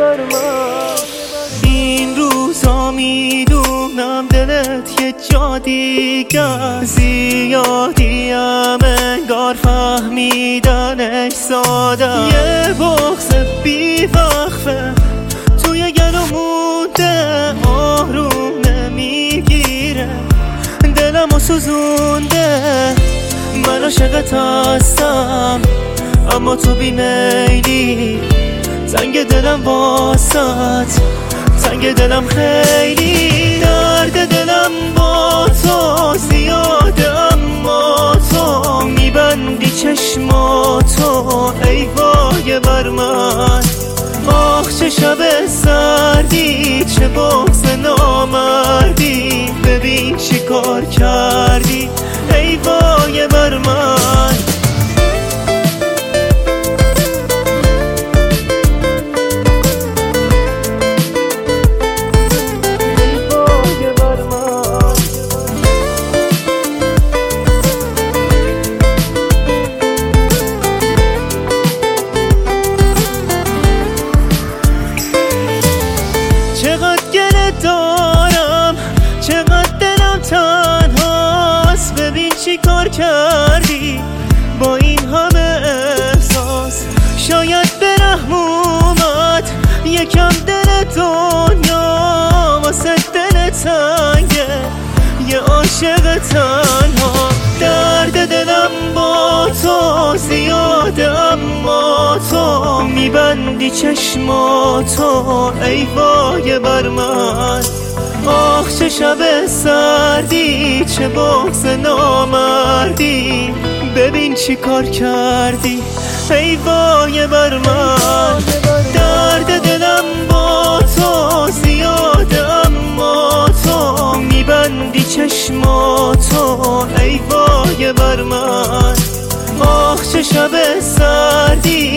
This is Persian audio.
این روزا میدونم دلت یه جا دیگر زیادیم انگار فهمیدنش ساده، یه بغض بی وقفه توی گلو مونده، آروم نمیگیره دلمو سوزونده. من عاشقت هستم اما تو بیمیلی، تنگ دلم واسط، تنگ دلم خیلی، درد دلم با تو زیاده اما تو میبندی چشماتو ای وای بر من. آخ چه شب سردی، چه بغض نامردی، ببین چی کار کردی ای وای بر من. چقدر گله دارم، چقدر دلم تنهاست، ببین چی کار کردی با این همه احساس. شاید به رحم اومد یکم دل دنیا، واسه دل تنگه یه عاشق تنها. درد دلم با تو زیاده اما تو میبندی چشماتو ای وای بر من. آخ چه شب سردی، چه بغض نامردی، ببین چی کار کردی ای وای بر من. درد دلم با تو زیاده اما تو میبندی چشماتو ای وای بر من. آخ چه شب سردی،